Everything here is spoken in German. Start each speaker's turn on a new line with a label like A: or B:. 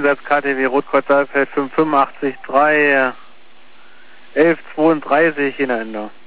A: Einsatz KTW Rotkreuz Saalfeld 585 3 1132 in der Ende.